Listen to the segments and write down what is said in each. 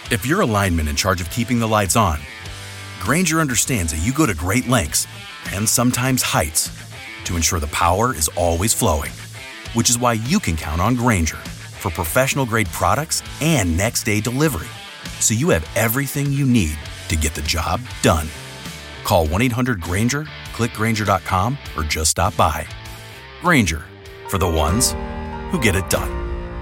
If you're a lineman in charge of keeping the lights on, Grainger understands that you go to great lengths and sometimes heights to ensure the power is always flowing, which is why you can count on Grainger for professional-grade products and next-day delivery, so you have everything you need to get the job done. Call 1-800-GRAINGER, click Grainger.com, or just stop by. Grainger, for the ones who get it done.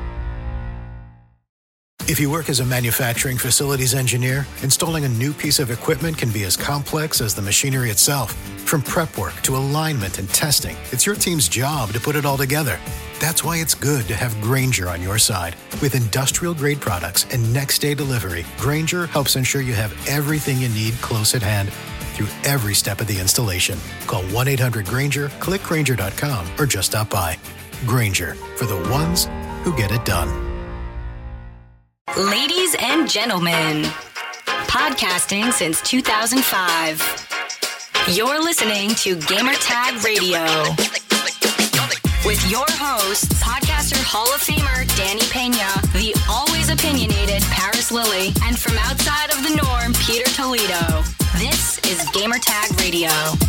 If you work as a manufacturing facilities engineer, installing a new piece of equipment can be as complex as the machinery itself. From prep work to alignment and testing, it's your team's job to put it all together. That's why it's good to have Grainger on your side. With industrial-grade products and next-day delivery, Grainger helps ensure you have everything you need close at hand through every step of the installation. Call 1-800-GRAINGER, click Grainger.com, or just stop by. Grainger, for the ones who get it done. Ladies and gentlemen, podcasting since 2005. You're listening to Gamertag Radio with your hosts, podcaster Hall of Famer Danny Pena, the always opinionated Paris Lilly, and from outside of the norm, Peter Toledo. This is Gamertag Radio.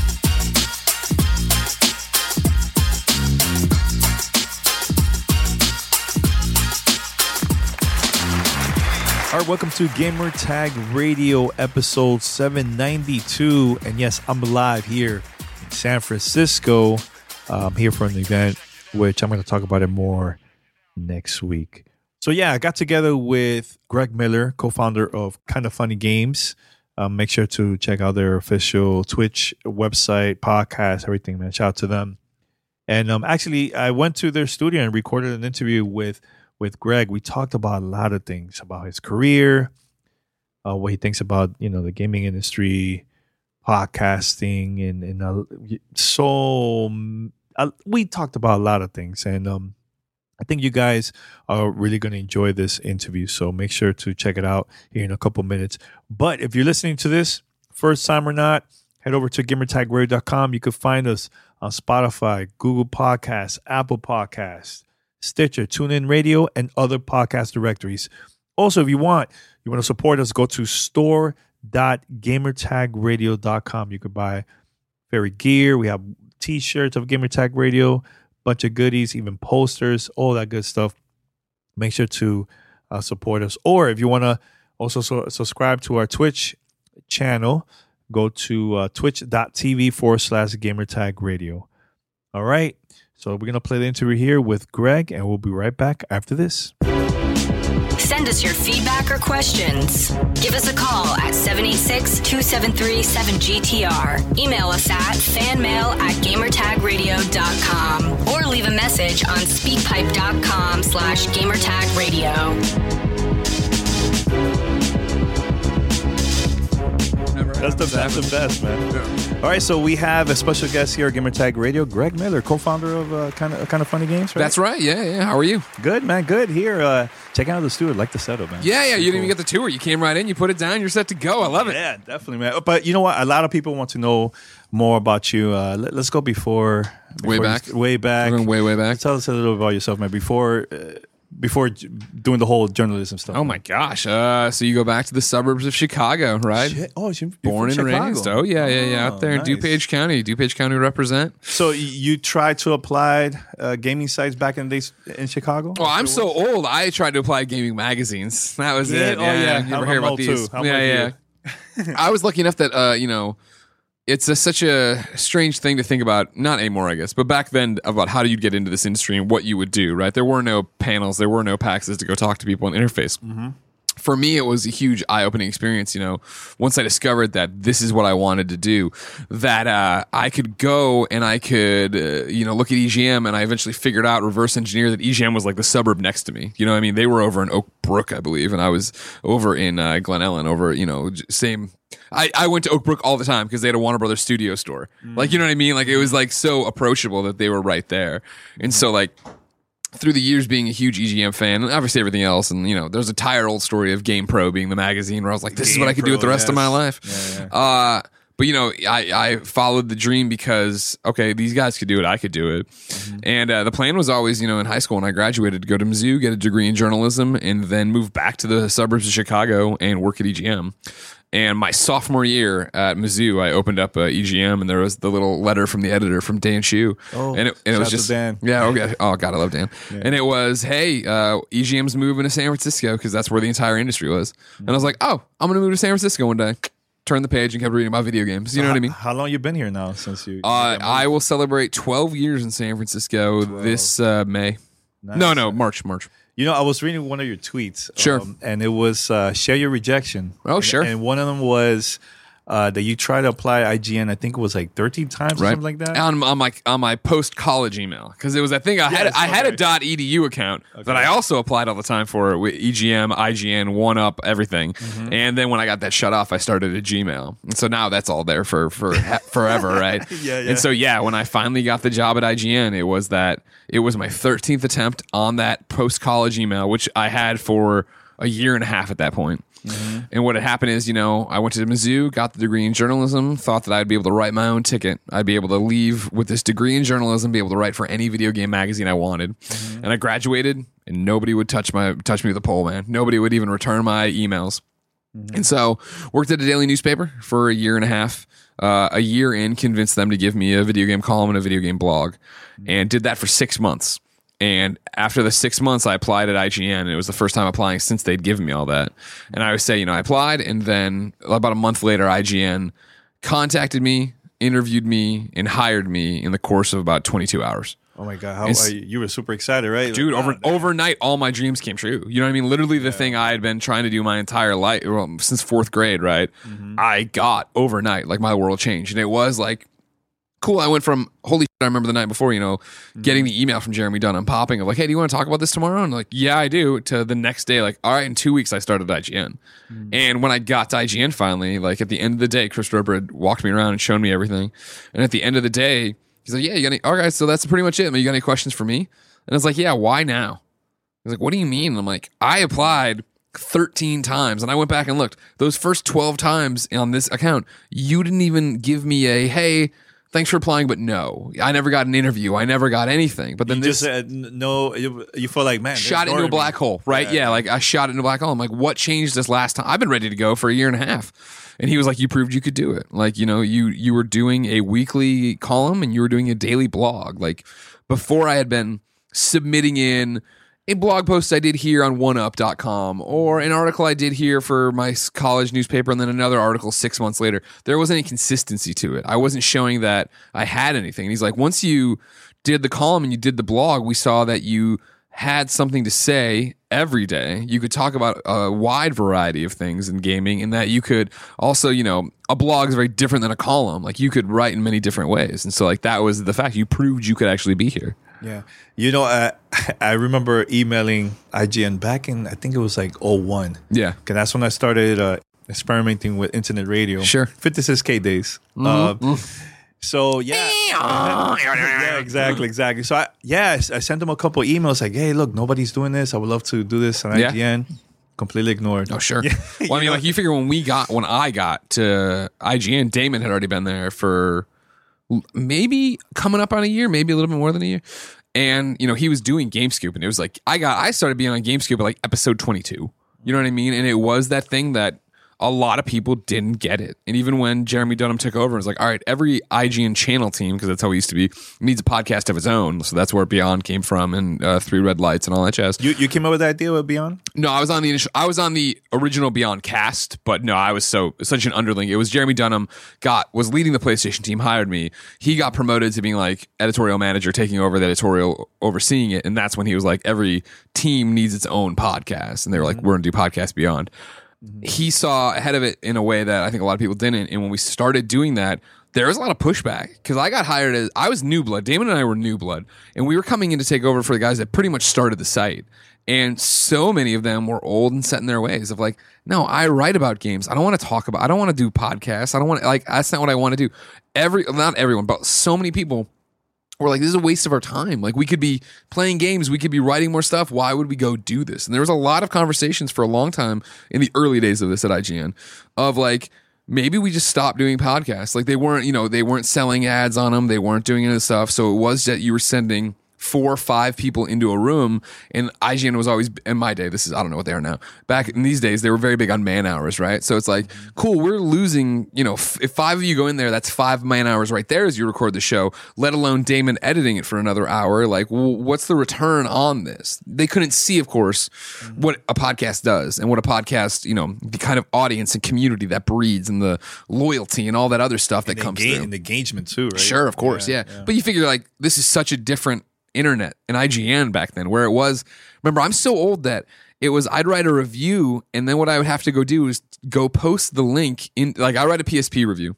All right, welcome to Gamertag Radio episode 792. And yes, I'm live here in San Francisco. I'm here for an event, which I'm going to talk about it more next week. So yeah, I got together with Greg Miller, co-founder of Kinda Funny Games. Make sure to check out their official Twitch website, podcast, everything, man. Shout out to them. And actually, I went to their studio and recorded an interview with Greg. We talked about a lot of things, about his career, what he thinks about, the gaming industry, podcasting, and we talked about a lot of things. And I think you guys are really going to enjoy this interview. So make sure to check it out here in a couple minutes. But if you're listening to this, first time or not, head over to gamertagradio.com. You can find us on Spotify, Google Podcasts, Apple Podcasts, Stitcher, TuneIn Radio, and other podcast directories. Also, if you want to support us, go to store.gamertagradio.com. You can buy fairy gear. We have t-shirts of Gamertag Radio, bunch of goodies, even posters, all that good stuff. Make sure to support us. Or if you want to also subscribe to our Twitch channel, go to twitch.tv/Gamertag Radio. All right. So we're going to play the interview here with Greg, and we'll be right back after this. Send us your feedback or questions. Give us a call at 786-273-7GTR. Email us at fanmail@gamertagradio.com or leave a message on speakpipe.com/gamertagradio. That's the best, man. Yeah. All right, so we have a special guest here at Gamertag Radio, Greg Miller, co-founder of Kind of Funny Games, right? That's right, yeah. How are you? Good, man, good. Here, check out the studio. Like the setup, man. Yeah, you didn't even get the tour. You came right in, you put it down, you're set to go. I love it. Yeah, definitely, man. But you know what? A lot of people want to know more about you. Let's go way back. Way back. We're going way back. Tell us a little about yourself, man, before doing the whole journalism stuff. Oh my gosh! So you go back to the suburbs of Chicago, right? Shit. Oh, you're born and Chicago. raised. Oh yeah. Out there nice. in DuPage County represent. So you tried to apply gaming sites back in the days in Chicago? Well, I'm so old. I tried to apply gaming magazines. That was it. Oh yeah. You ever hear about these? Yeah. I was lucky enough that it's such a strange thing to think about, not anymore, I guess, but back then about how you'd get into this industry and what you would do, right? There were no panels, there were no PAXs to go talk to people and interface. Mm-hmm. For me, it was a huge eye-opening experience, once I discovered that this is what I wanted to do, that I could go and I could, look at EGM, and I eventually figured out, reverse engineer, that EGM was like the suburb next to me. You know what I mean? They were over in Oak Brook, I believe, and I was over in Glen Ellen, same... I went to Oak Brook all the time because they had a Warner Brothers studio store. Like, you know what I mean? Like, it was like so approachable that they were right there. And so like through the years being a huge EGM fan and obviously everything else, and there's a tired old story of GamePro being the magazine where I was like, this is what I could do with the rest of my life. But, I followed the dream because, okay, these guys could do it. I could do it. And the plan was always, in high school when I graduated, to go to Mizzou, get a degree in journalism, and then move back to the suburbs of Chicago and work at EGM. And my sophomore year at Mizzou, I opened up EGM, and there was the little letter from the editor from Dan Shue. Oh, and it was just Dan. Yeah, oh god, I love Dan. Yeah. And it was, hey, EGM's moving to San Francisco because that's where the entire industry was. And I was like, oh, I'm gonna move to San Francisco one day. Turned the page and kept reading about video games. You know what I mean? How long you been here now since you? I will celebrate 12 years in San Francisco this May. Nice. No, March. I was reading one of your tweets. Sure. And it was share your rejection. Oh, sure. And one of them was that you tried to apply IGN. I think it was like 13 times or something like that. On my post college email, because it was, I think I had a .edu account that I also applied all the time for with EGM, IGN, 1UP, everything. And then when I got that shut off, I started a Gmail, and so now that's all there for forever, right? Yeah. And so when I finally got the job at IGN, it was my 13th attempt on that post college email, which I had for a year and a half at that point. And what had happened is, I went to Mizzou, got the degree in journalism, thought that I'd be able to write my own ticket. I'd be able to leave with this degree in journalism, be able to write for any video game magazine I wanted. And I graduated, and nobody would touch me with a pole, man. Nobody would even return my emails. And so worked at a daily newspaper for a year and a half. A year in, convinced them to give me a video game column and a video game blog, and did that for 6 months. And after the 6 months, I applied at IGN, and it was the first time applying since they'd given me all that. And I would say, I applied, and then about a month later, IGN contacted me, interviewed me, and hired me in the course of about 22 hours. Oh my God. You were super excited, right? Dude, overnight, all my dreams came true. You know what I mean? Literally the thing I had been trying to do my entire life, since fourth grade, right? I got overnight, like my world changed. And it was like, cool. I went from, holy shit, I remember the night before, getting the email from Jeremy Dunham popping of like, hey, do you want to talk about this tomorrow? And like, yeah, I do. To the next day, like, all right, in 2 weeks, I started IGN. And when I got to IGN finally, like at the end of the day, Chris Roper had walked me around and shown me everything. And at the end of the day, he's like, yeah, you got any, all right, so that's pretty much it. You got any questions for me? And I was like, yeah, why now? He's like, what do you mean? And I'm like, I applied 13 times. And I went back and looked. Those first 12 times on this account, you didn't even give me a, hey, thanks for applying, but no. I never got an interview. I never got anything. But then you just said no. You feel like, man, shot into a black hole, right? Yeah, like I shot into a black hole. I'm like, what changed this last time? I've been ready to go for a year and a half. And he was like, you proved you could do it. Like, you were doing a weekly column and you were doing a daily blog. Like before I had been submitting in a blog post I did here on oneup.com or an article I did here for my college newspaper and then another article 6 months later. There wasn't any consistency to it. I wasn't showing that I had anything. And he's like, once you did the column and you did the blog, we saw that you had something to say every day. You could talk about a wide variety of things in gaming, and that you could also, a blog is very different than a column. Like you could write in many different ways. And so like that was the fact. You proved you could actually be here. Yeah. I remember emailing IGN back in, I think it was like 01. Yeah. Because that's when I started experimenting with internet radio. Sure. 56K days. So, yeah. Yeah, exactly. So, I sent them a couple emails like, hey, look, nobody's doing this. I would love to do this on IGN. Completely ignored. Oh, sure. Yeah. Well, I mean, like you figure when I got to IGN, Damon had already been there for maybe coming up on a year, maybe a little bit more than a year. And, he was doing GameScoop, and it was like, I started being on GameScoop at like episode 22. You know what I mean? And it was that thing that a lot of people didn't get it. And even when Jeremy Dunham took over, it was like, all right, every IGN channel team, because that's how it used to be, needs a podcast of its own. So that's where Beyond came from, and Three Red Lights and all that jazz. You came up with that idea with Beyond? No, I was on the original Beyond cast, but no, I was such an underling. It was Jeremy Dunham was leading the PlayStation team, hired me. He got promoted to being like editorial manager, taking over the editorial, overseeing it. And that's when he was like, every team needs its own podcast. And they were like, we're going to do Podcast Beyond. He saw ahead of it in a way that I think a lot of people didn't. And when we started doing that, there was a lot of pushback because I got hired I was new blood. Damon and I were new blood, and we were coming in to take over for the guys that pretty much started the site. And so many of them were old and set in their ways of like, no, I write about games. I don't want to talk about, I don't want to do podcasts. I don't want to, like, that's not what I want to do. Not everyone, but so many people were like, this is a waste of our time. Like, we could be playing games. We could be writing more stuff. Why would we go do this? And there was a lot of conversations for a long time in the early days of this at IGN of like, maybe we just stopped doing podcasts. Like they weren't selling ads on them. They weren't doing any of the stuff. So it was that you were sending 4 or 5 people into a room, and IGN was always, in my day, I don't know what they are now. Back in these days, they were very big on man hours, right? So it's like, cool, we're losing, if 5 of you go in there, that's 5 man hours right there as you record the show, let alone Damon editing it for another hour. Like, what's the return on this? They couldn't see, of course, what a podcast does and what a podcast, the kind of audience and community that breeds and the loyalty and all that other stuff that comes through. And engagement too, right? Sure, of course, yeah. But you figure like, this is such a different internet and IGN back then, where it was, remember, I'm so old that it was, I'd write a review, and then what I would have to go do is go post the link in, like I write a PSP review.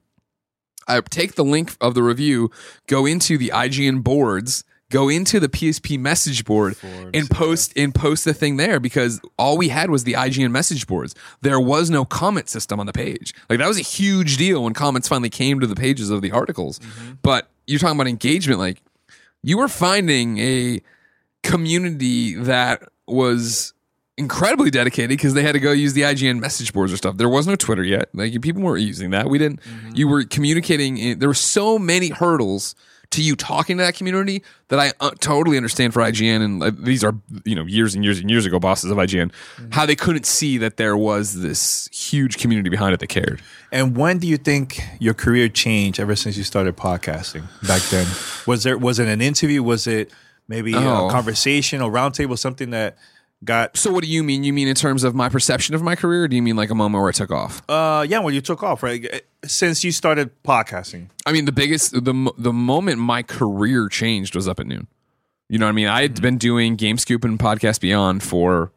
I take the link of the review, go into the IGN boards, go into the PSP message board and post the thing there, because all we had was the IGN message boards. There was no comment system on the page. Like that was a huge deal when comments finally came to the pages of the articles. But you're talking about engagement, like you were finding a community that was incredibly dedicated because they had to go use the IGN message boards or stuff. There was no Twitter yet. Like people weren't using that. We didn't. You were communicating. There were so many hurdles to you talking to that community that I totally understand for IGN. And these are years and years and years ago bosses of IGN, how they couldn't see that there was this huge community behind it that cared. And when do you think your career changed ever since you started podcasting back then? Was it an interview? Was it maybe a conversation or roundtable, something that got... So what do you mean? You mean in terms of my perception of my career, or do you mean like a moment where I took off? Yeah, when you took off, right? Since you started podcasting. I mean, the moment my career changed was Up at Noon. You know what I mean? I had been doing Game Scoop and Podcast Beyond for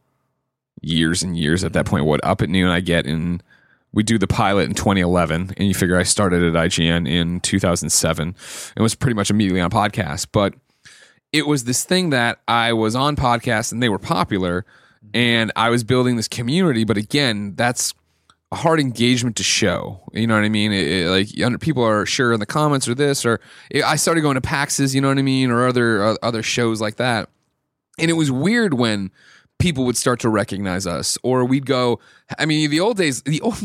years and years at that point. What Up at Noon I get in... We do the pilot in 2011, and you figure I started at IGN in 2007 and was pretty much immediately on podcasts. But it was this thing that I was on podcasts and they were popular, and I was building this community. But again, that's a hard engagement to show. You know what I mean? People are sure in the comments or this, or I started going to PAXs, you know what I mean? Or other shows like that. And it was weird when people would start to recognize us, or we'd go, I mean, the old days,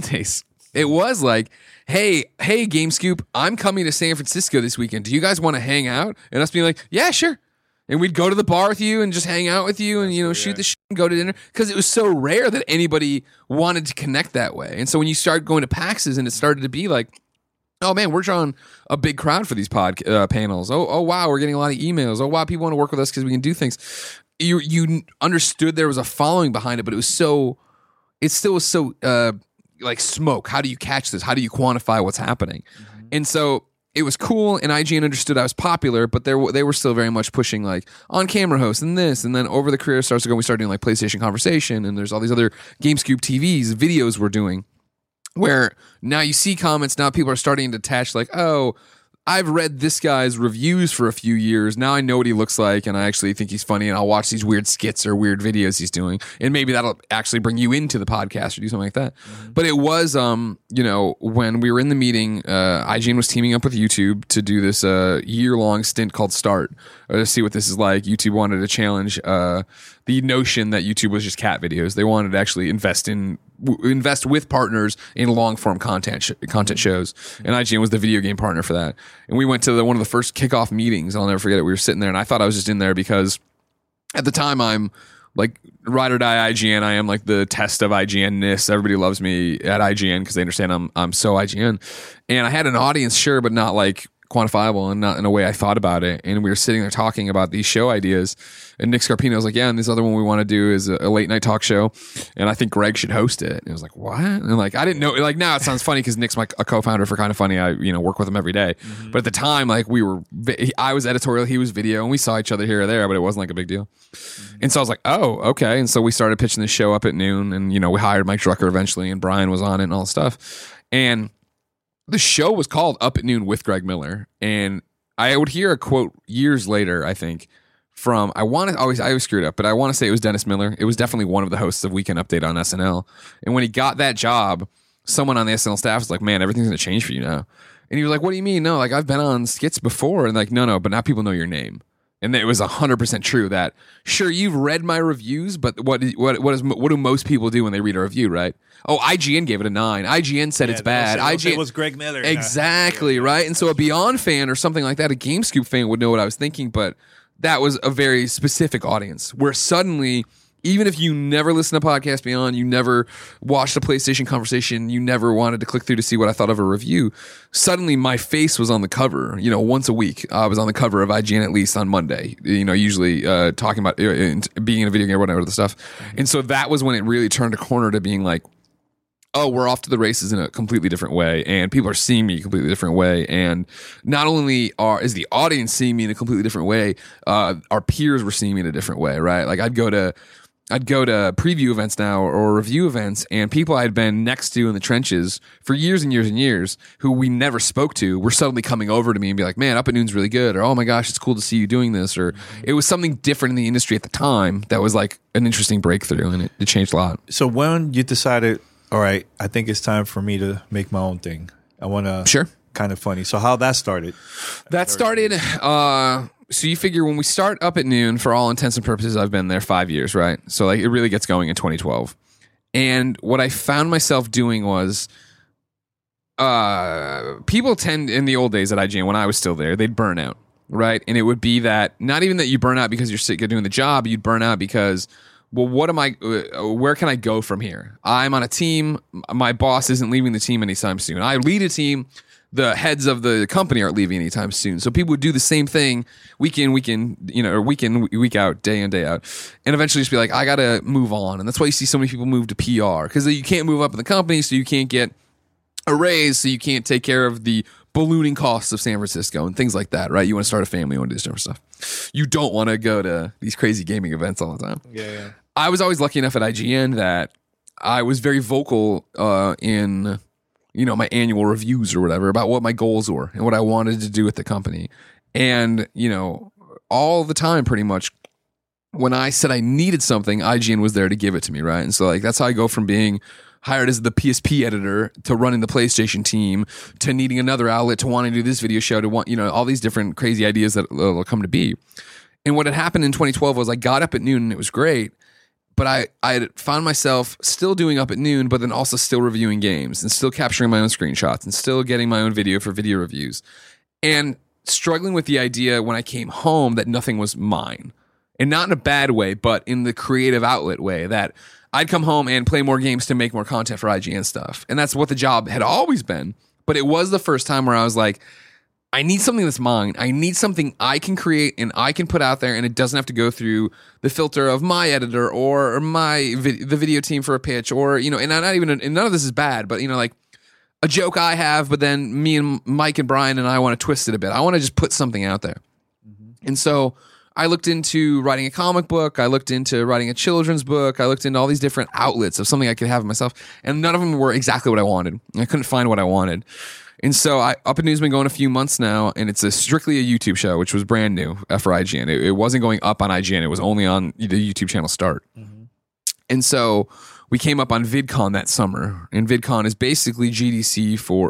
it was like, hey, Game Scoop, I'm coming to San Francisco this weekend. Do you guys want to hang out? And us being like, yeah, sure. And we'd go to the bar with you and just hang out with you and, shoot the shit and go to dinner. Because it was so rare that anybody wanted to connect that way. And so when you start going to PAXs and it started to be like, oh man, we're drawing a big crowd for these panels. Oh wow, we're getting a lot of emails. Oh wow, people want to work with us because we can do things. You understood there was a following behind it, but it still was so like smoke. How do you catch this? How do you quantify what's happening? And so it was cool, and IGN understood I was popular, but they were still very much pushing like on camera hosts and this, and then over the career starts to go. We started doing like PlayStation Conversation, and there's all these other Game Scoop TVs videos we're doing, where now you see comments. Now people are starting to attach like, oh, I've read this guy's reviews for a few years. Now I know what he looks like, and I actually think he's funny, and I'll watch these weird skits or weird videos he's doing, and maybe that'll actually bring you into the podcast or do something like that. But it was, when we were in the meeting, IGN was teaming up with YouTube to do this year-long stint called Start, to see what this is like. YouTube wanted to challenge the notion that YouTube was just cat videos. They wanted to actually invest with partners in long-form content shows, and IGN was the video game partner for that. And we went to one of the first kickoff meetings. I'll never forget it. We were sitting there, and I thought I was just in there because at the time I'm like ride or die IGN. I am like the test of IGN-ness. Everybody loves me at IGN because they understand I'm so IGN. And I had an audience, sure, but not like quantifiable and not in a way I thought about it. And we were sitting there talking about these show ideas, and Nick Scarpino was like, yeah, and this other one we want to do is a late night talk show, and I think Greg should host it. And I was like, what? And like, I didn't know, like now it sounds funny because Nick's a co-founder for Kind of Funny. I work with him every day. But at the time, like I was editorial, he was video, and we saw each other here or there, but it wasn't like a big deal. And so I was like, oh, okay. And so we started pitching the show Up at Noon, and we hired Mike Drucker eventually, and Brian was on it and all this stuff. And the show was called Up at Noon with Greg Miller, and I would hear a quote years later, I think, from I always screw it up, but I want to say it was Dennis Miller. It was definitely one of the hosts of Weekend Update on SNL. And when he got that job, someone on the SNL staff was like, "Man, everything's going to change for you now." And he was like, "What do you mean? No, like I've been on skits before." And like, no, but now people know your name. And it was 100% true that, sure, you've read my reviews, but what do most people do when they read a review, right? Oh, IGN gave it a 9. IGN said it's bad. IGN it was Greg Miller. Exactly, right? And so a Beyond fan or something like that, a GameScoop fan would know what I was thinking, but that was a very specific audience where suddenly, even if you never listened to Podcast Beyond, you never watched a PlayStation conversation, you never wanted to click through to see what I thought of a review, suddenly my face was on the cover, once a week. I was on the cover of IGN at least on Monday, usually talking about being in a video game or whatever the stuff. And so that was when it really turned a corner to being like, oh, we're off to the races in a completely different way, and people are seeing me a completely different way. And not only is the audience seeing me in a completely different way, our peers were seeing me in a different way, right? Like I'd go to preview events now or review events, and people I'd been next to in the trenches for years and years and years who we never spoke to were suddenly coming over to me and be like, man, Up at Noon's really good, or oh my gosh, it's cool to see you doing this, or it was something different in the industry at the time that was like an interesting breakthrough, and it changed a lot. So when you decided, all right, I think it's time for me to make my own thing, I want to... Sure. Kind of funny. So how that started? That started... So you figure when we start Up at Noon, for all intents and purposes, I've been there 5 years, right? So like it really gets going in 2012. And what I found myself doing was people tend, in the old days at IGN, when I was still there, they'd burn out, right? And it would be that, not even that you burn out because you're sick of doing the job, you'd burn out because, well, where can I go from here? I'm on a team, my boss isn't leaving the team anytime soon. I lead a team, the heads of the company aren't leaving anytime soon. So people would do the same thing week in, week out, day in, day out. And eventually just be like, I got to move on. And that's why you see so many people move to PR, because you can't move up in the company, so you can't get a raise, so you can't take care of the ballooning costs of San Francisco and things like that, right? You want to start a family, you want to do this different stuff. You don't want to go to these crazy gaming events all the time. Yeah. I was always lucky enough at IGN that I was very vocal in... my annual reviews or whatever about what my goals were and what I wanted to do with the company. And, all the time pretty much when I said I needed something, IGN was there to give it to me, right? And so like that's how I go from being hired as the PSP editor to running the PlayStation team to needing another outlet to wanting to do this video show to want, all these different crazy ideas that will come to be. And what had happened in 2012 was I got Up at Noon and it was great. But I had found myself still doing Up at Noon, but then also still reviewing games and still capturing my own screenshots and still getting my own video for video reviews and struggling with the idea when I came home that nothing was mine. And not in a bad way, but in the creative outlet way that I'd come home and play more games to make more content for IGN stuff. And that's what the job had always been. But it was the first time where I was like, I need something that's mine. I need something I can create and I can put out there, and it doesn't have to go through the filter of my editor or the video team for a pitch, or and not even. And none of this is bad, but like a joke I have, but then me and Mike and Brian and I want to twist it a bit. I want to just put something out there, and so I looked into writing a comic book. I looked into writing a children's book. I looked into all these different outlets of something I could have myself, and none of them were exactly what I wanted. I couldn't find what I wanted. And so Up at Noon's been going a few months now, and it's strictly a YouTube show, which was brand new for IGN. It wasn't going up on IGN. It was only on the YouTube channel Start. Mm-hmm. And so we came up on VidCon that summer, and VidCon is basically GDC for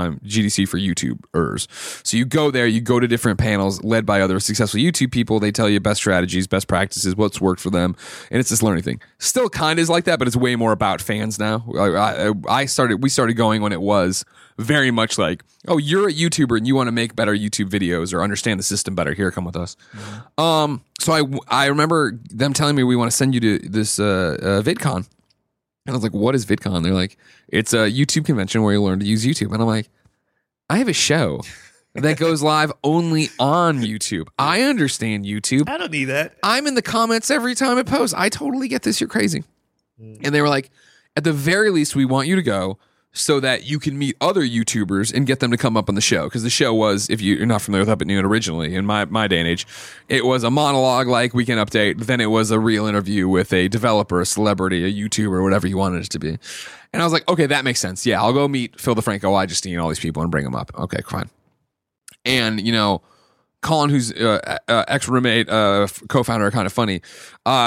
YouTubers. So you go there, you go to different panels led by other successful YouTube people. They tell you best strategies, best practices, what's worked for them, and it's this learning thing. Still kind of is like that, but it's way more about fans now. We started going when it was very much like, oh, you're a YouTuber and you want to make better YouTube videos or understand the system better. Here, come with us. Mm-hmm. So I remember them telling me, we want to send you to this VidCon. And I was like, what is VidCon? They're like, it's a YouTube convention where you learn to use YouTube. And I'm like, I have a show that goes live only on YouTube. I understand YouTube. I don't need that. I'm in the comments every time it posts. I totally get this. You're crazy. And they were like, at the very least, we want you to go so that you can meet other YouTubers and get them to come up on the show. Because the show was, if you're not familiar with Up at Noon originally, in my day and age, it was a monologue like Weekend Update. Then it was a real interview with a developer, a celebrity, a YouTuber, whatever you wanted it to be. And I was like, okay, that makes sense. Yeah, I'll go meet Phil DeFranco, Justine, all these people and bring them up. Okay, fine. And, Colin, who's ex-roommate, co-founder, Kind of Funny,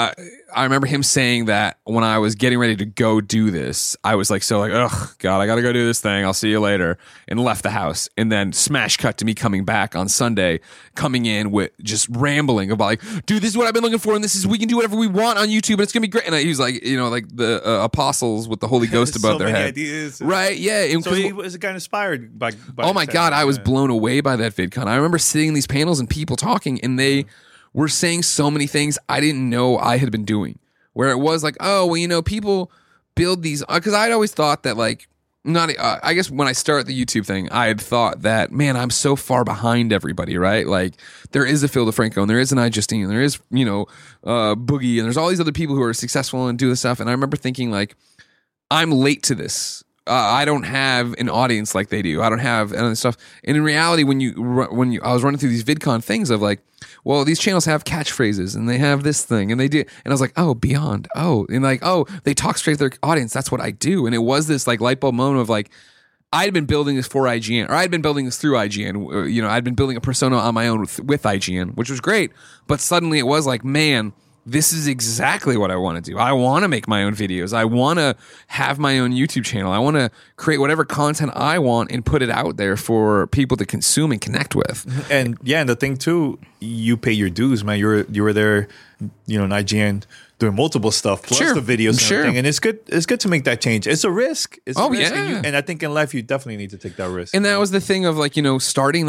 I remember him saying that when I was getting ready to go do this, I was like, ugh, God, I got to go do this thing. I'll see you later. And left the house. And then smash cut to me coming back on Sunday, coming in with just rambling about like, dude, this is what I've been looking for. And we can do whatever we want on YouTube. And it's going to be great. And he was like, like the apostles with the Holy Ghost above their head. Ideas. Right. Yeah. So he was kind of inspired by oh my God. I was blown away by that VidCon. I remember sitting in these panels and people talking, and they were saying so many things I didn't know I had been doing, where it was like, oh, well, people build these, because I'd always thought that like, I guess when I started the YouTube thing, I had thought that, man, I'm so far behind everybody, right? Like there is a Phil DeFranco and there is an iJustine and there is, Boogie, and there's all these other people who are successful and do this stuff. And I remember thinking like, I'm late to this. I don't have an audience like they do. I don't have any stuff. And in reality, when I was running through these VidCon things of like, well, these channels have catchphrases and they have this thing and they do. And I was like, oh, Beyond. Oh, and like, oh, they talk straight to their audience. That's what I do. And it was this like light bulb moment of like, I'd been building this for IGN, or I'd been building this through IGN. I'd been building a persona on my own with IGN, which was great. But suddenly it was like, man, this is exactly what I want to do. I want to make my own videos. I want to have my own YouTube channel. I want to create whatever content I want and put it out there for people to consume and connect with. And yeah, and the thing too, you pay your dues, man. You were there, in IGN doing multiple stuff plus sure. the videos and sure. everything. And it's good to make that change. It's a risk. It's a risk. Yeah. And I think in life you definitely need to take that risk. And that was the thing of like, starting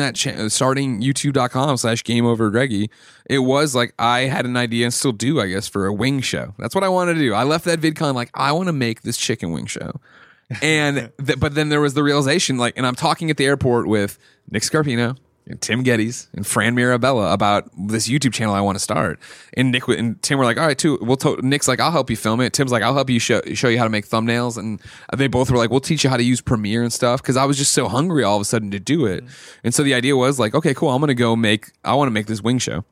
youtube.com/GameOverGreggy. It was like I had an idea and still do, I guess, for a wing show. That's what I wanted to do. I left that VidCon like, I want to make this chicken wing show. And but then there was the realization, like, and I'm talking at the airport with Nick Scarpino and Tim Geddes and Fran Mirabella about this YouTube channel I want to start. And Nick and Tim were like, all right, too. Nick's like, I'll help you film it. Tim's like, I'll help you show you how to make thumbnails. And they both were like, we'll teach you how to use Premiere and stuff. Cause I was just so hungry all of a sudden to do it. And so the idea was like, okay, cool. I want to make this wing show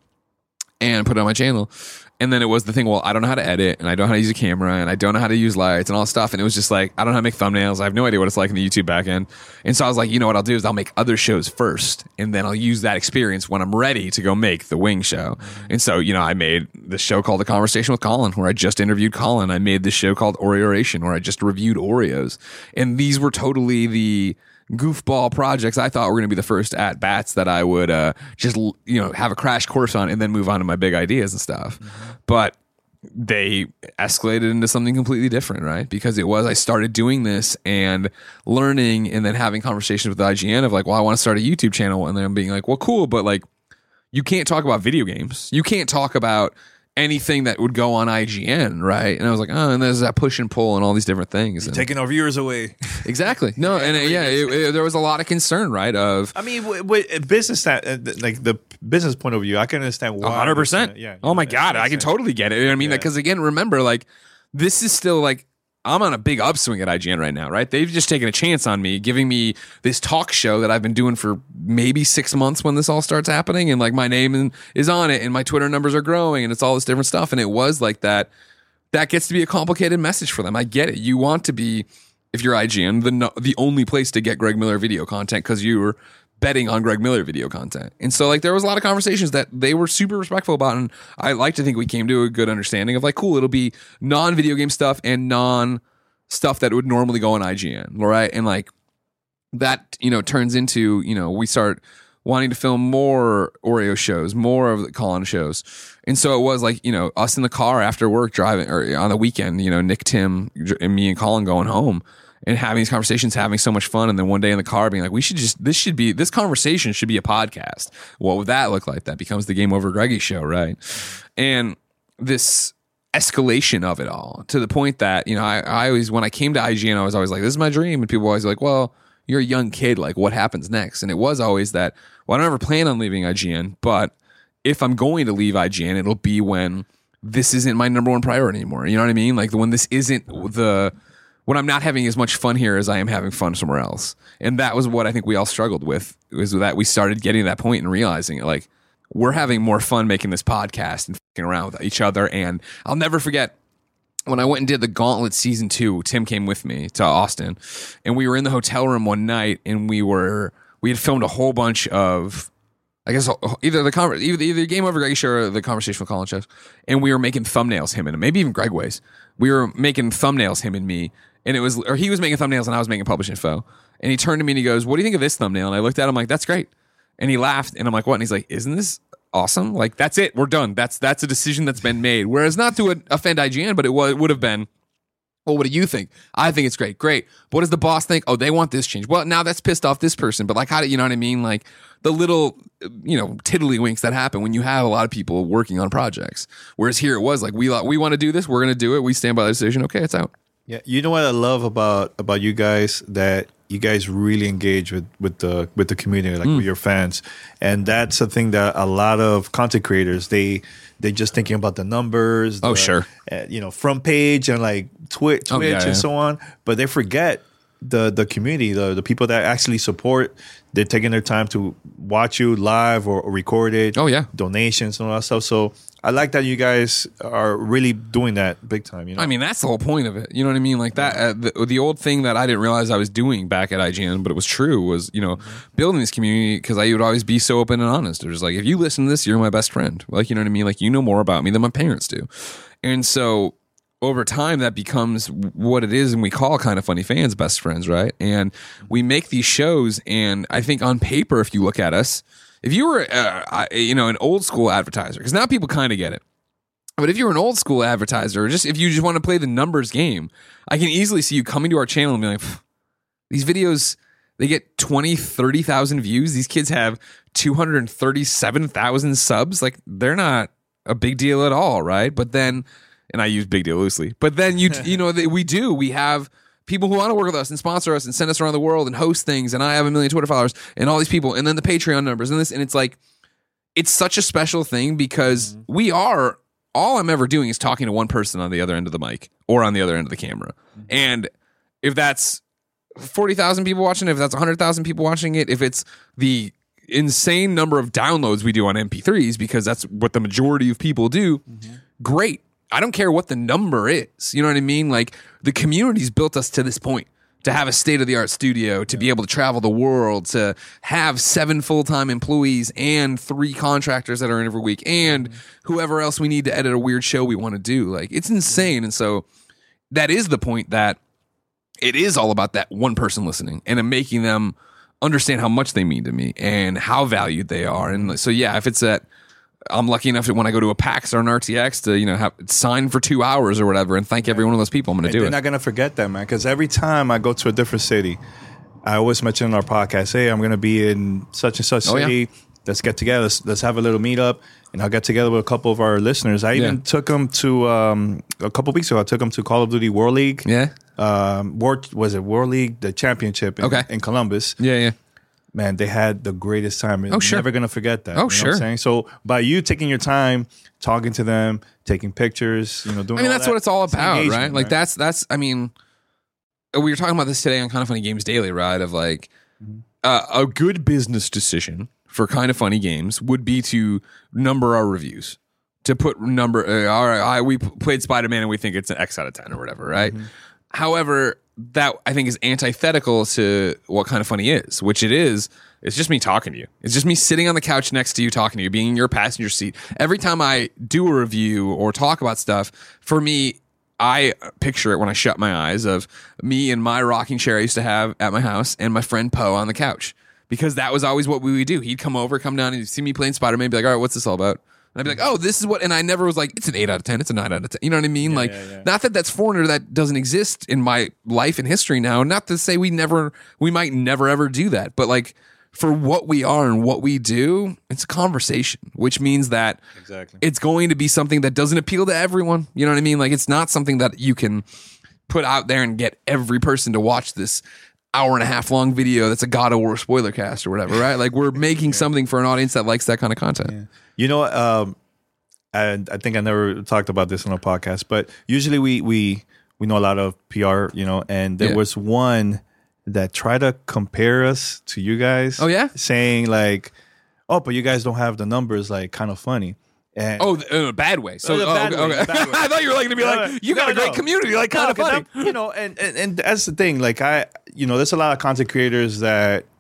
and put it on my channel. And then it was the thing, well, I don't know how to edit, and I don't know how to use a camera, and I don't know how to use lights and all this stuff. And it was just like, I don't know how to make thumbnails. I have no idea what it's like in the YouTube backend. And so I was like, what I'll do is I'll make other shows first, and then I'll use that experience when I'm ready to go make the wing show. And so, I made this show called The Conversation with Colin, where I just interviewed Colin. I made this show called Oreoration, where I just reviewed Oreos. And these were totally the goofball projects I thought were going to be the first at bats that I would just have a crash course on and then move on to my big ideas and stuff. But they escalated into something completely different, right? Because I started doing this and learning and then having conversations with the IGN of like, well, I want to start a YouTube channel, and then being like, well, cool, but like you can't talk about video games. You can't talk about anything that would go on IGN, right? And I was like, oh, and there's that push and pull and all these different things. You're taking our viewers away. Exactly. No, and there was a lot of concern, right? Of I mean, with business, like the business point of view, I can understand why. 100%. Yeah. Oh my God, I can totally get it. You know what I mean? Because again, remember, like this is still like, I'm on a big upswing at IGN right now, right? They've just taken a chance on me, giving me this talk show that I've been doing for maybe 6 months when this all starts happening. And like my name is on it and my Twitter numbers are growing and it's all this different stuff. And it was like that gets to be a complicated message for them. I get it. You want to be, if you're IGN, the only place to get Greg Miller video content because you were betting on Greg Miller video content. And so like there was a lot of conversations that they were super respectful about, and I like to think we came to a good understanding of like, cool, it'll be non-video game stuff and non-stuff that would normally go on IGN, right? And like that, turns into, we start wanting to film more Oreo shows, more of the Colin shows. And so it was like, us in the car after work driving, or on the weekend, Nick, Tim, and me and Colin going home and having these conversations, having so much fun. And then one day in the car being like, this conversation should be a podcast. What would that look like? That becomes the Game Over Greggy show, right? And this escalation of it all to the point that, I always, when I came to IGN, I was always like, this is my dream. And people were always like, well, you're a young kid. Like, what happens next? And it was always that, well, I don't ever plan on leaving IGN, but if I'm going to leave IGN, it'll be when this isn't my number one priority anymore. You know what I mean? Like when this isn't when I'm not having as much fun here as I am having fun somewhere else. And that was what I think we all struggled with, was that we started getting to that point and realizing it, like, we're having more fun making this podcast and fucking around with each other. And I'll never forget when I went and did the Gauntlet season 2, Tim came with me to Austin, and we were in the hotel room one night, and we had filmed a whole bunch of I guess either Game Over Greg show or the Conversation with Colin shows, and we were making thumbnails, him and him, maybe even Greg Ways. We were making thumbnails, him and me, and he was making thumbnails and I was making publish info. And he turned to me and he goes, "What do you think of this thumbnail?" And I looked at him like, "That's great." And he laughed, and I'm like, "What?" And he's like, "Isn't this awesome? Like, that's it. We're done. That's a decision that's been made." Whereas not to offend IGN, but it would have been, "Well, what do you think?" "I think it's great." "Great. But what does the boss think?" "Oh, they want this change." "Well, now that's pissed off this person." But like, how do you know what I mean? Like the little, tiddlywinks that happen when you have a lot of people working on projects. Whereas here it was like, we want to do this. We're going to do it. We stand by the decision. Okay, it's out. Yeah, you know what I love about you guys, that you guys really engage with the community, like with your fans, and that's a thing that a lot of content creators they just thinking about the numbers. Sure. Front page and like Twitch yeah. and so on, but they forget the community, the people that actually support. They're taking their time to watch you live or record it. Oh yeah, donations and all that stuff. So I like that you guys are really doing that big time. I mean, that's the whole point of it. You know what I mean? Like that, the old thing that I didn't realize I was doing back at IGN, but it was true, was, building this community, because I would always be so open and honest. It was like, if you listen to this, you're my best friend. Like, you know what I mean? Like, you know more about me than my parents do. And so over time, that becomes what it is, and we call Kind of Funny fans best friends, right? And we make these shows, and I think on paper, if you look at us, if you were, an old school advertiser, because now people kind of get it, but if you're an old school advertiser, or just if you just want to play the numbers game, I can easily see you coming to our channel and be like, these videos, they get 20, 30,000 views. These kids have 237,000 subs. Like, they're not a big deal at all, right? But then, and I use big deal loosely, but then we have people who want to work with us and sponsor us and send us around the world and host things, and I have 1 million Twitter followers and all these people, and then the Patreon numbers and this, and it's like, it's such a special thing, because all I'm ever doing is talking to one person on the other end of the mic or on the other end of the camera. And if that's 40,000 people watching it, if that's 100,000 people watching it, if it's the insane number of downloads we do on MP3s, because that's what the majority of people do, great. I don't care what the number is. You know what I mean? Like, the community's built us to this point, to have a state-of-the-art studio, to be able to travel the world, to have 7 full-time employees and 3 contractors that are in every week, and whoever else we need to edit a weird show we want to do. Like, it's insane. And so that is the point, that it is all about that one person listening and making them understand how much they mean to me and how valued they are. And so, yeah, if it's that I'm lucky enough that when I go to a PAX or an RTX to, have sign for 2 hours or whatever and thank every one of those people, I'm going to do it. They're not going to forget that, man, because every time I go to a different city, I always mention in our podcast, hey, I'm going to be in such and such city. Yeah. Let's get together. Let's have a little meetup. And I'll get together with a couple of our listeners. I even took them to, a couple of weeks ago, I took them to Call of Duty World League. Yeah. World League, the championship in Columbus. Yeah. Man, they had the greatest time. I'm never going to forget that. Oh, sure. What I'm saying? So by you taking your time, talking to them, taking pictures, doing all that's what it's all about, right? Like, right? that's, I mean, we were talking about this today on Kind of Funny Games Daily, right? Of like, a good business decision for Kind of Funny Games would be to number our reviews. To put all right, we played Spider-Man and we think it's an X out of 10 or whatever, right? However, that I think is antithetical to what Kind of Funny is, which it's just me talking to you. It's just me sitting on the couch next to you talking to you, being in your passenger seat. Every time I do a review or talk about stuff, for me, I picture it when I shut my eyes of me in my rocking chair I used to have at my house and my friend Poe on the couch, because that was always what we would do. He'd come down and he'd see me playing Spider-Man and be like, all right, what's this all about? And I'd be like, oh, this is what, and I never was like, it's an 8 out of 10, it's a 9 out of 10. You know what I mean? Not that that's foreign or that doesn't exist in my life and history now. Not to say we might never ever do that. But like, for what we are and what we do, it's a conversation, which means that it's going to be something that doesn't appeal to everyone. You know what I mean? Like, it's not something that you can put out there and get every person to watch this hour-and-a-half long video that's a God of War spoiler cast or whatever, right? Like, we're making something for an audience that likes that kind of content. Yeah. You know, and I think I never talked about this on a podcast, but usually we know a lot of PR, and there was one that tried to compare us to you guys. Oh, yeah? Saying like, oh, but you guys don't have the numbers, like, Kind of Funny. And in a bad way. So, bad way. I thought you were like going to be like, you got a great community, like Kind of Funny. And that's the thing. Like, there's a lot of content creators that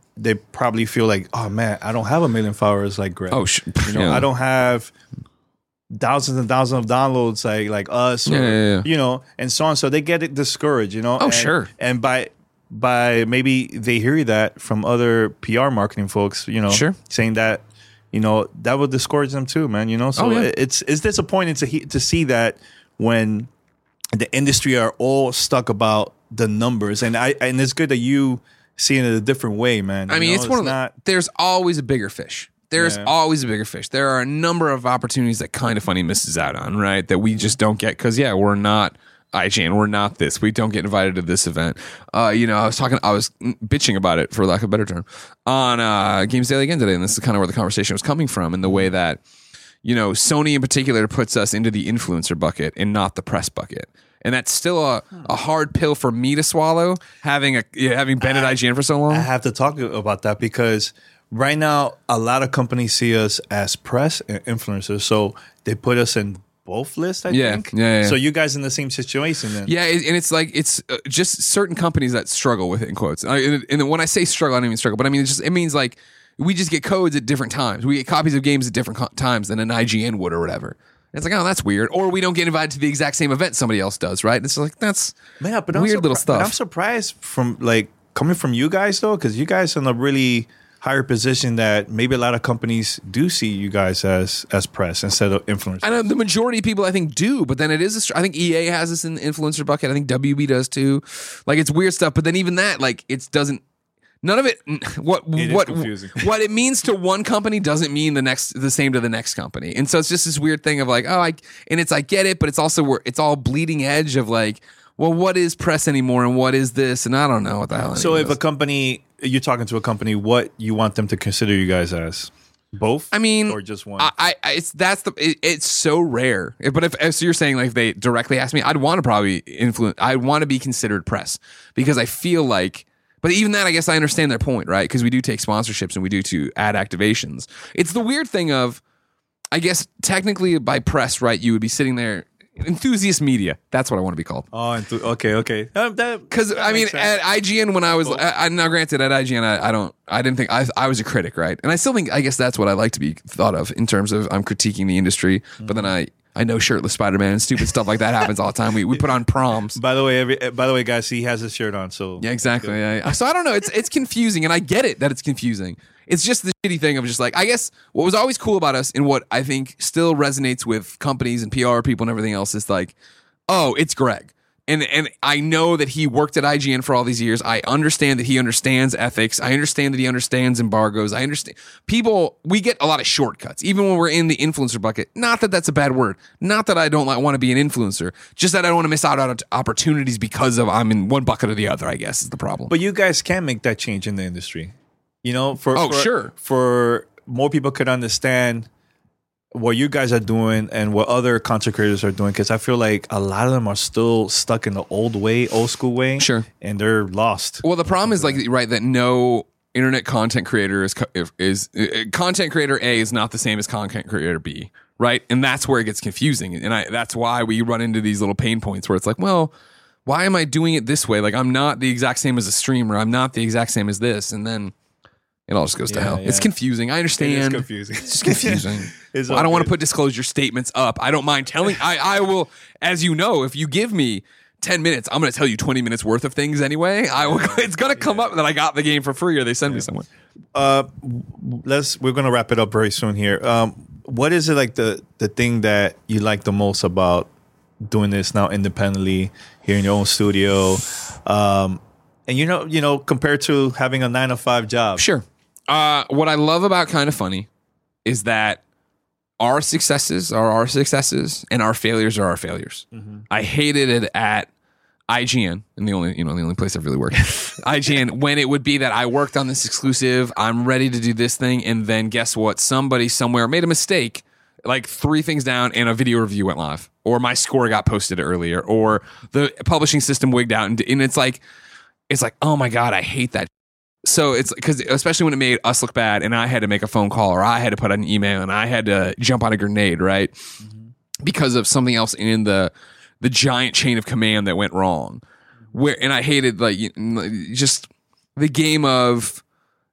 they probably feel like, oh man, I don't have 1 million followers like Greg. Oh, I don't have thousands and thousands of downloads like us, or, and so on. So they get it discouraged, Oh, sure. And by maybe they hear that from other PR marketing folks, Sure. saying that, that will discourage them too, man. So it's disappointing to see that when the industry are all stuck about the numbers, and it's good that you see it in a different way, man. I mean, it's there's always a bigger fish. There's always a bigger fish. There are a number of opportunities that Kind of Funny misses out on, right? That we just don't get because, we're not IGN. We're not this. We don't get invited to this event. I was bitching about it, for lack of a better term, on Games Daily again today, and this is kind of where the conversation was coming from, in the way that, Sony in particular puts us into the influencer bucket and not the press bucket. And that's still a hard pill for me to swallow, having been at IGN for so long. I have to talk about that because right now, a lot of companies see us as press and influencers, so they put us in both lists, I think. Yeah. So you guys in the same situation then? Yeah, and it's like it's just certain companies that struggle with it, in quotes. And when I say struggle, I don't mean struggle, but I mean it means like we just get codes at different times. We get copies of games at different times than an IGN would or whatever. It's like, oh, that's weird. Or we don't get invited to the exact same event somebody else does, right? It's like, that's weird little stuff. But I'm surprised from coming from you guys though, because you guys are in a really higher position that maybe a lot of companies do see you guys as press instead of influencers. I know the majority of people I think do, but then it is I think EA has this in the influencer bucket. I think WB does too. Like, it's weird stuff, but then even that, like, it doesn't. None of it. What it means to one company doesn't mean the same to the next company, and so it's just this weird thing of like, I get it, but it's also it's all bleeding edge of like, well, what is press anymore, and what is this, and I don't know what the hell. So if a company, you're talking to a company, what you want them to consider you guys as? Both? I mean, or just one? It's so rare. But if you're saying like if they directly ask me, I'd want to probably influence. I'd want to be considered press because I feel like. But even that, I guess I understand their point, right? Because we do take sponsorships and we do to ad activations. It's the weird thing of, I guess technically by press, right? You would be sitting there. Enthusiast media. That's what I want to be called. Oh, okay. Because I mean, at IGN, when I was now granted at IGN, I didn't think I was a critic, right? And I still think, I guess that's what I like to be thought of in terms of I'm critiquing the industry. But then I know shirtless Spider-Man and stupid stuff like that happens all the time. We put on proms. By the way, guys, he has his shirt on. So yeah, exactly. Yeah. So I don't know. It's confusing, and I get it that it's confusing. It's just the shitty thing of just like, I guess what was always cool about us and what I think still resonates with companies and PR people and everything else is like, oh, it's Greg. And I know that he worked at IGN for all these years. I understand that he understands ethics. I understand that he understands embargoes. I understand we get a lot of shortcuts, even when we're in the influencer bucket. Not that that's a bad word. Not that I don't want to be an influencer. Just that I don't want to miss out on opportunities because of I'm in one bucket or the other, I guess is the problem. But you guys can make that change in the industry. Sure. For more people could understand what you guys are doing and what other content creators are doing, because I feel like a lot of them are still stuck in the old school way. Sure. And they're lost. Well, the problem is that no internet content creator is content creator A is not the same as content creator B, right? And that's where it gets confusing. And that's why we run into these little pain points where it's like, well, why am I doing it this way? Like, I'm not the exact same as a streamer. I'm not the exact same as this. And then it all just goes to hell. Yeah. It's confusing. I understand. It is confusing. It's just confusing. I don't want to put disclosure statements up. I don't mind telling. I will, as you know, if you give me 10 minutes, I'm going to tell you 20 minutes worth of things anyway. It's going to come up that I got the game for free or they send me somewhere. We're going to wrap it up very soon here. What is it like the thing that you like the most about doing this now independently here in your own studio? And compared to having a 9-to-5 job. Sure. What I love about Kind of Funny is that our successes are our successes and our failures are our failures. Mm-hmm. I hated it at IGN, and the only place I've really worked, IGN, when it would be that I worked on this exclusive, I'm ready to do this thing, and then guess what? Somebody somewhere made a mistake, like 3 things down, and a video review went live, or my score got posted earlier, or the publishing system wigged out, and it's like, oh my God, I hate that. So it's because, especially when it made us look bad and I had to make a phone call or I had to put out an email and I had to jump on a grenade, right? Mm-hmm. Because of something else in the giant chain of command that went wrong. And I hated just the game of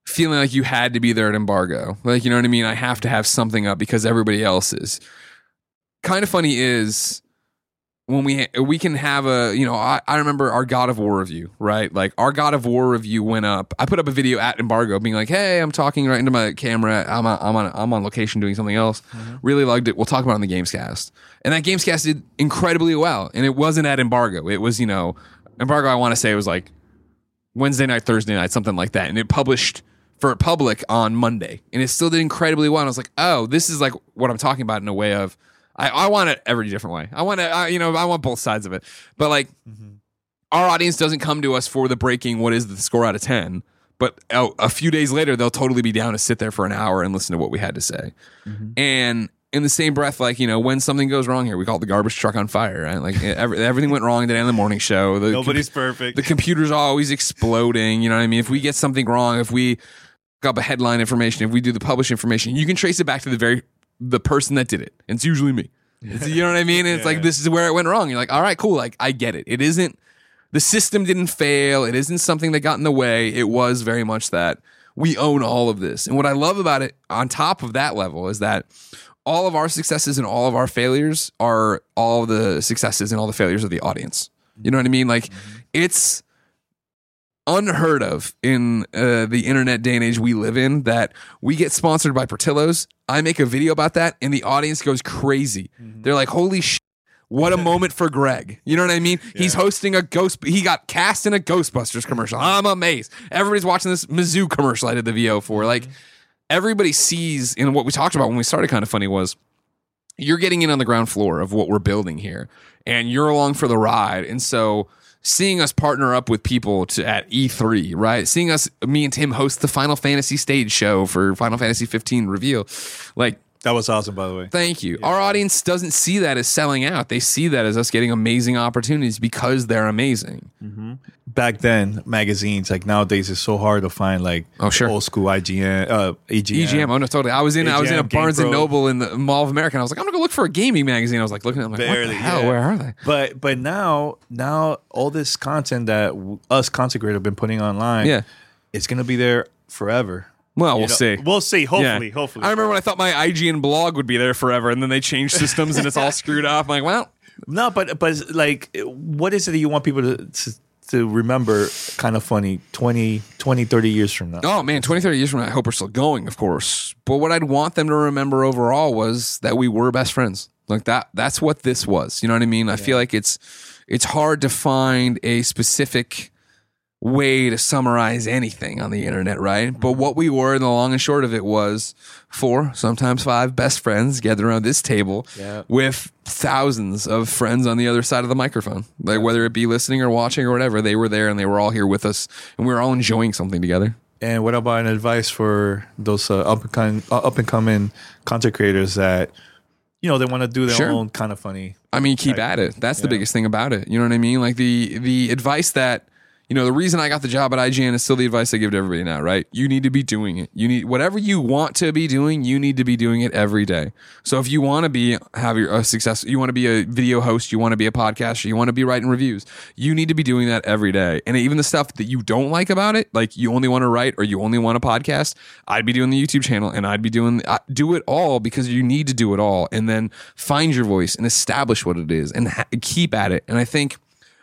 feeling like you had to be there at embargo. Like, you know what I mean? I have to have something up because everybody else is. Kind of funny is when we can have a, you know, I remember our God of War review, right? Like our God of War review went up. I put up a video at embargo being like, hey, I'm talking right into my camera. I'm on location doing something else. Really loved it. We'll talk about it on the Gamescast. And that Gamescast did incredibly well. And it wasn't at embargo. It was, you know, embargo, I want to say it was like Wednesday night, Thursday night, something like that. And it published for public on Monday. And it still did incredibly well. And I was like, oh, this is like what I'm talking about in a way of, I want it every different way. I want both sides of it. But like, our audience doesn't come to us for the breaking, what is the score out of 10? But a few days later, they'll totally be down to sit there for an hour and listen to what we had to say. And in the same breath, like, you know, when something goes wrong here, we call it the garbage truck on fire, right? Like everything went wrong today on the morning show. Nobody's perfect. The computer's always exploding. You know what I mean? If we get something wrong, if we pick up a headline information, if we do the published information, you can trace it back to the person that did it. And it's usually me. You know what I mean? And it's like, this is where it went wrong. You're like, all right, cool. Like, I get it. It isn't, the system didn't fail. It isn't something that got in the way. It was very much that we own all of this. And what I love about it on top of that level is that all of our successes and all of our failures are all the successes and all the failures of the audience. You know what I mean? Like, it's unheard of in the internet day and age we live in that we get sponsored by Portillo's. I make a video about that and the audience goes crazy. They're like, holy shit, what a moment for Greg. You know what I mean? He's hosting he got cast in a Ghostbusters commercial. I'm amazed. Everybody's watching this Mizzou commercial I did the VO for. Like, everybody sees, and what we talked about when we started Kind of Funny was, you're getting in on the ground floor of what we're building here and you're along for the ride. And so seeing us partner up with people at E3, right? Seeing me and Tim host the Final Fantasy stage show for Final Fantasy 15 reveal. Like, that was awesome, by the way. Thank you. Yeah. Our audience doesn't see that as selling out. They see that as us getting amazing opportunities because they're amazing. Back then, magazines, like nowadays, it's so hard to find like old school EGM. Oh no, totally. I was in a Barnes and Noble in the Mall of America. And I was like, I'm gonna go look for a gaming magazine. I was like looking at them, like, what the hell? Where are they? But now all this content that us content creators have been putting online, it's gonna be there forever. Well, we'll see. We'll see. Hopefully. I remember when I thought my IGN blog would be there forever, and then they changed systems, and it's all screwed up. I'm like, well, no, but like, what is it that you want people to remember? Kind of funny 20, 30 years from now. Oh man, 20, 30 years from now, I hope we're still going, of course. But what I'd want them to remember overall was that we were best friends. Like that's what this was. You know what I mean? I feel like it's hard to find a specific way to summarize anything on the internet, right? But what we were, the long and short of it, was 4, sometimes 5 best friends gathered around this table with thousands of friends on the other side of the microphone. Like, whether it be listening or watching or whatever, they were there and they were all here with us, and we were all enjoying something together. And what about an advice for those up and coming content creators that, you know, they want to do their own Kind of Funny? I mean, keep at it. That's the biggest thing about it. You know what I mean? Like, the advice that, you know, the reason I got the job at IGN is still the advice I give to everybody now, right? You need to be doing it. You need whatever you want to be doing. You need to be doing it every day. So if you want to have a success, you want to be a video host, you want to be a podcaster, you want to be writing reviews, you need to be doing that every day. And even the stuff that you don't like about it, like you only want to write or you only want a podcast, I'd be doing the YouTube channel and I'd be do it all, because you need to do it all, and then find your voice and establish what it is and keep at it. And I think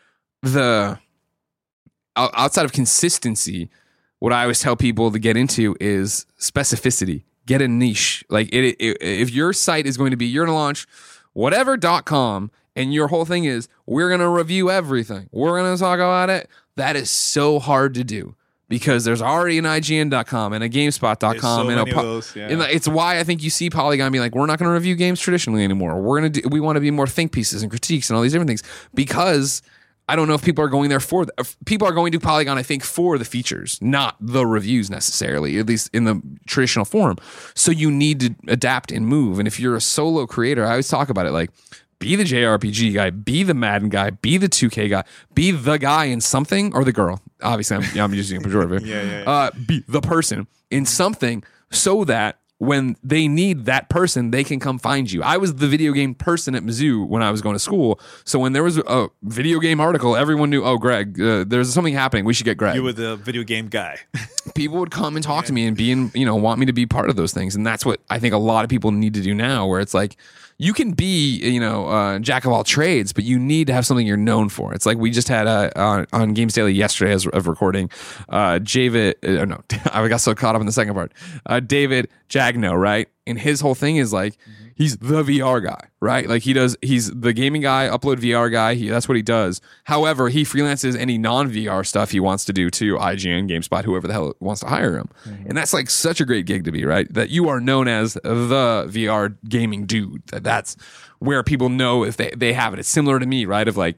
outside of consistency, what I always tell people to get into is specificity. Get a niche. Like, if your site is going to be, you're going to launch whatever.com and your whole thing is, we're going to review everything, we're going to talk about it, that is so hard to do, because there's already an IGN.com and a GameSpot.com. And it's why I think you see Polygon be like, we're not going to review games traditionally anymore. We want to be more think pieces and critiques and all these different things, because I don't know if people are going there for people are going to Polygon, I think, for the features, not the reviews necessarily, at least in the traditional form. So you need to adapt and move. And if you're a solo creator, I always talk about it, like, be the JRPG guy, be the Madden guy, be the 2K guy, be the guy in something, or the girl. Obviously, I'm using a pejorative. Be the person in something, so that when they need that person, they can come find you. I was the video game person at Mizzou when I was going to school. So when there was a video game article, everyone knew, oh, Greg, there's something happening. We should get Greg. You were the video game guy. People would come and talk to me and want me to be part of those things. And that's what I think a lot of people need to do now, where it's like, you can be, jack of all trades, but you need to have something you're known for. It's like we just had on Games Daily yesterday as of recording, I got so caught up in the second part. David Jagno, right? And his whole thing is like, he's the VR guy, right? Like he's the gaming guy, upload VR guy. That's what he does. However, he freelances any non-VR stuff he wants to do to IGN, GameSpot, whoever the hell wants to hire him. And that's like such a great gig to be, right? That you are known as the VR gaming dude. That's where people know if they have it. It's similar to me, right? Of like,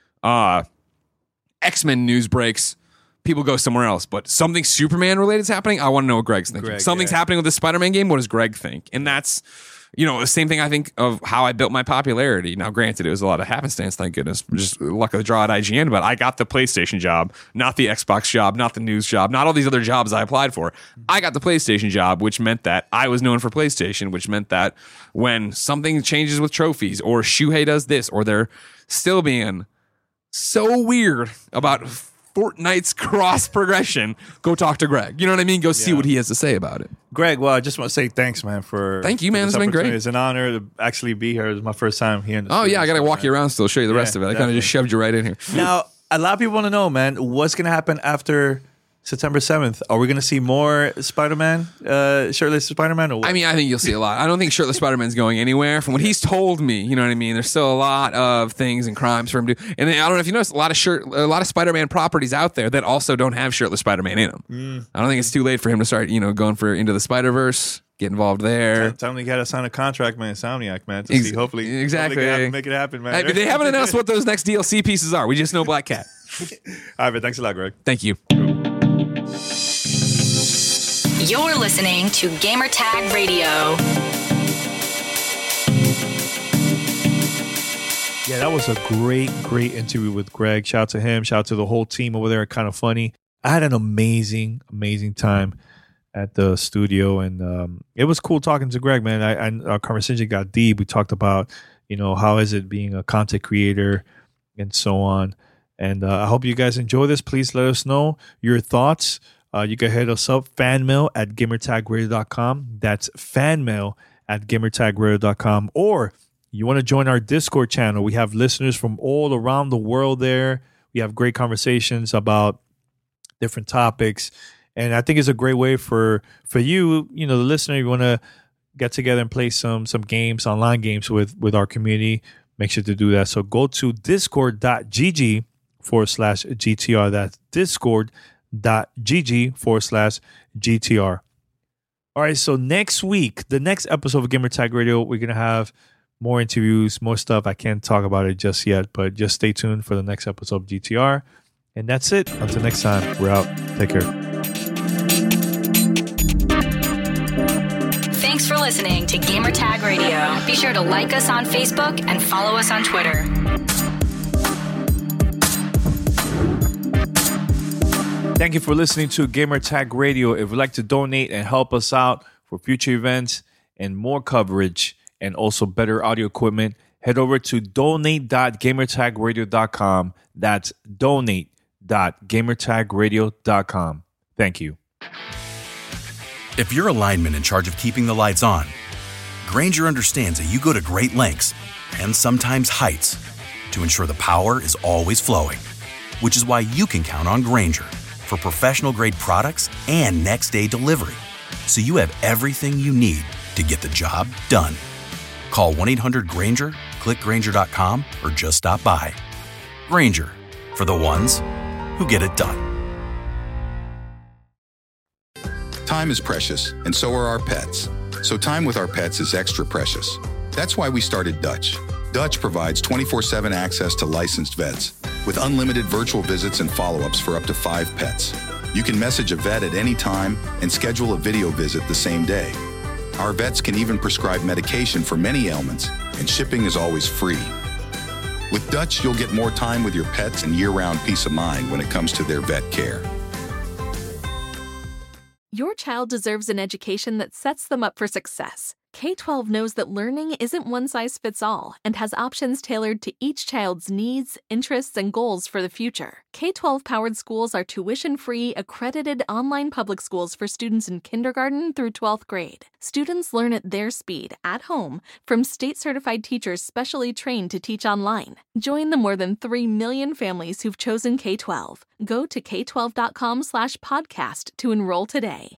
X-Men news breaks, people go somewhere else, but something Superman related is happening. I want to know what Greg's thinking. Something's happening with the Spider-Man game. What does Greg think? And that's, the same thing I think of how I built my popularity. Now, granted, it was a lot of happenstance, thank goodness, just luck of the draw at IGN, but I got the PlayStation job, not the Xbox job, not the news job, not all these other jobs I applied for. I got the PlayStation job, which meant that I was known for PlayStation, which meant that when something changes with trophies or Shuhei does this, or they're still being so weird about Fortnite's cross progression, go talk to Greg. You know what I mean? Go see what he has to say about it. Greg, well, I just want to say thanks, man, for Thank you, man. It's been great. It's an honor to actually be here. It's my first time here in the studio. Yeah, I got to walk you around still, show you the rest of it. I kind of just shoved you right in here. Now, a lot of people want to know, man, what's going to happen after September 7th? Are we going to see more Spider-Man, shirtless Spider-Man? Or what? I mean, I think you'll see a lot. I don't think shirtless Spider-Man's going anywhere. From what he's told me, you know what I mean? There's still a lot of things and crimes for him to do. And then, I don't know if you noticed, a lot of Spider-Man properties out there that also don't have shirtless Spider-Man in them. I don't think it's too late for him to start, going for Into the Spider-Verse, get involved there. Time to get to sign a contract, man. Insomniac, man. To see, hopefully make it happen, man. They haven't announced what those next DLC pieces are. We just know Black Cat. All right, man. Thanks a lot, Greg. Thank you. You're listening to Gamertag Radio. Yeah, that was a great interview with Greg. Shout out to him. Shout out to the whole team over there. Kind of funny. I had an amazing time at the studio, and it was cool talking to Greg, man. Our conversation got deep. We talked about, how is it being a content creator and so on. And I hope you guys enjoy this. Please let us know your thoughts. You can hit us up, fanmail@gamertagradio.com. That's fanmail@gamertagradio.com. Or you want to join our Discord channel. We have listeners from all around the world there. We have great conversations about different topics. And I think it's a great way for you, the listener, you want to get together and play some games, online games with our community. Make sure to do that. So go to discord.gg/GTR. That's discord.gg/GTR. All right, so next week, the next episode of Gamertag Radio, we're going to have more interviews, more stuff. I can't talk about it just yet, but just stay tuned for the next episode of GTR. And that's it. Until next time, we're out. Take care. Thanks for listening to Gamertag Radio. Be sure to like us on Facebook and follow us on Twitter. Thank you for listening to Gamertag Radio. If you'd like to donate and help us out for future events and more coverage and also better audio equipment, head over to donate.gamertagradio.com. That's donate.gamertagradio.com. Thank you. If you're a lineman in charge of keeping the lights on, Grainger understands that you go to great lengths and sometimes heights to ensure the power is always flowing, which is why you can count on Grainger for professional-grade products and next-day delivery, so you have everything you need to get the job done. Call 1-800-GRAINGER, click Grainger.com, or just stop by. Grainger, for the ones who get it done. Time is precious, and so are our pets. So time with our pets is extra precious. That's why we started Dutch. Dutch provides 24/7 access to licensed vets with unlimited virtual visits and follow-ups for up to 5 pets. You can message a vet at any time and schedule a video visit the same day. Our vets can even prescribe medication for many ailments, and shipping is always free. With Dutch, you'll get more time with your pets and year-round peace of mind when it comes to their vet care. Your child deserves an education that sets them up for success. K-12 knows that learning isn't one size fits all and has options tailored to each child's needs, interests, and goals for the future. K-12 powered schools are tuition-free, accredited online public schools for students in kindergarten through 12th grade. Students learn at their speed, at home, from state-certified teachers specially trained to teach online. Join the more than 3 million families who've chosen K-12. Go to k12.com/podcast to enroll today.